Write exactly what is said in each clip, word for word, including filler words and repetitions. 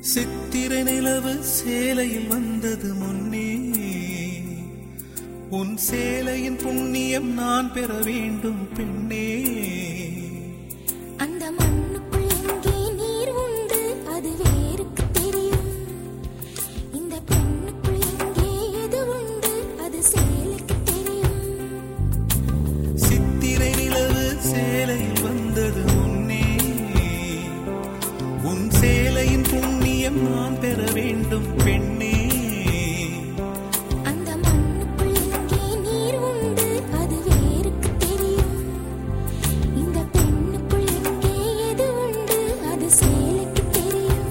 சித்திரை நிலவு சேலையில் வந்தது முன்னே, உன் சேலையின் புண்ணியம் நான் பெற வேண்டும் பெண்ணே. அந்த மண்ணுக்குள் எங்கே நீர் உண்டு அது வேருக்கு தெரியும். இந்த பெண்ணுக்குள் எங்கே எது உண்டு அது சேலைக்கு தெரியும். சித்திரை நிலவு சேலையில் வந்தது முன்னே, உன் சேலையின் புண்ணியம் நான் பெற வேண்டும் பெண்ணே. அந்த மண்ணுக்குள் எங்கே நீர் உண்டு அது வேருக்கு தெரியும். இந்த பெண்ணுக்குள் எங்கே எது உண்டு அது சேலைக்கு தெரியும்.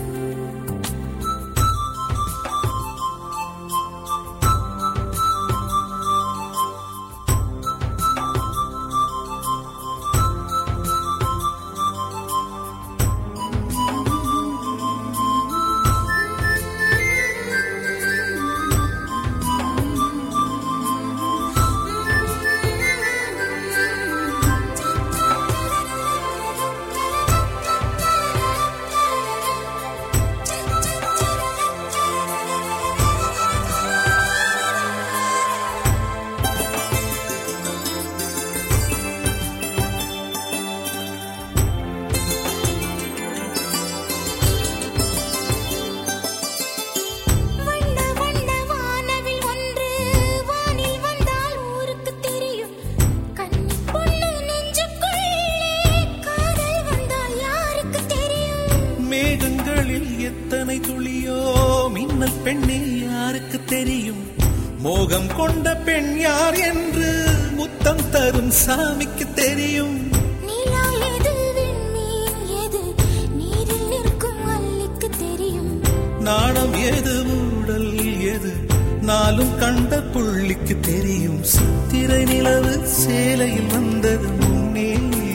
வண்ண வண்ண வானவில் ஒன்று வானில் வந்தால் ஊருக்கு தெரியும். கன்னி பொண்ணு நெஞ்சுக்குள்ளே காதல் வந்தால் யாருக்கு தெரியும். மேகங்களில் எத்தனை துளியோ மின்னல் பெண்ணே யாருக்கு தெரியும். மோகம் கொண்ட பெண் யார் என்று முத்தம் தரும் சாமிக்கு தெரியும். நிலா எது விண்மீன் எது நீரில் நிற்கும் அல்லிக்கு தெரியும். நாணம் எது ஊடல் எது நாளும் கண்ட புள்ளிக்கு தெரியும். சித்திரை நிலவு சேலையில் வந்தது முன்னே,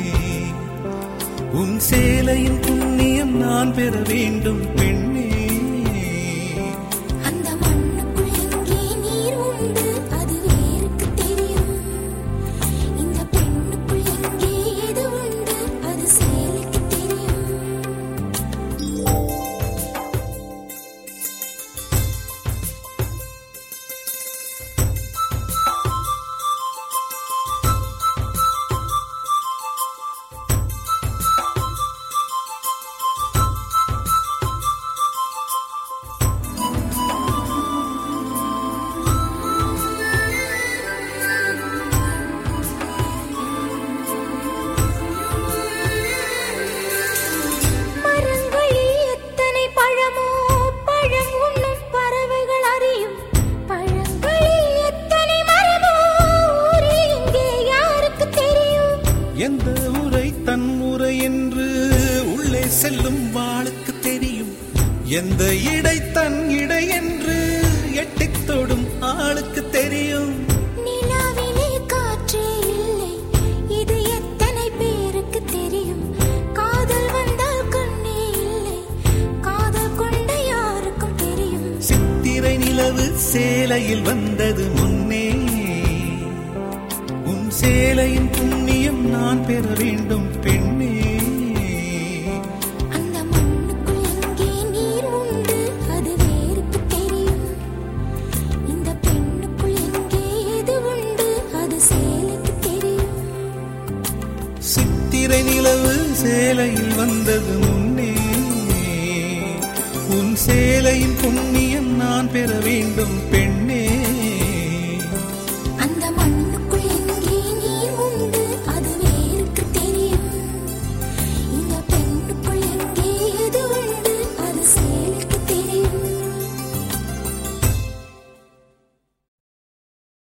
உன் சேலையின் புண்ணியம் நான் பெற வேண்டும் பெண்ணே. அந்த மண்ணுக்குள் எங்கே நீர் உண்டு அது வேருக்கு தெரியும். இந்த பெண்ணுக்குள் எங்கே எது உண்டு அது சேலைக்கு தெரியும். மரங்களில் எத்தனை பழமோ பழம் உண்ணும் பறவைகள் அறியும். பழங்களில் எத்தனை மரமோ ஊரில் இங்கே யாருக்கு தெரியும். எந்த உரை தன் உரை என்று உள்ளே செல்லும் வாளுக்கு தெரியும். எந்த இடை தன் இடை என்று எட்டித் தொடும் ஆளுக்கு தெரியும். நிலாவிலே காற்றே இல்லை இது எத்தனை பேருக்கு தெரியும். காதல் வந்தால் கண்ணே இல்லை காதல் கொண்ட யாருக்கும் தெரியும். சித்திரை நிலவு சேலையில் வந்தது முன்னே, உன் சேலையின் புண்ணியம் நான் பெற வேண்டும் பெண்ணே. அந்த மண்ணுக்குள் எங்கே நீர் உண்டு அது வேருக்கு தெரியும். இந்த பெண்ணுக்குள் எங்கே எது உண்டு அது சேலைக்கு தெரியும். சித்திரை நிலவு சேலையில் வந்தது முன்னே, உன் சேலையின் புண்ணியம் நான் பெற வேண்டும் பெண்ணே.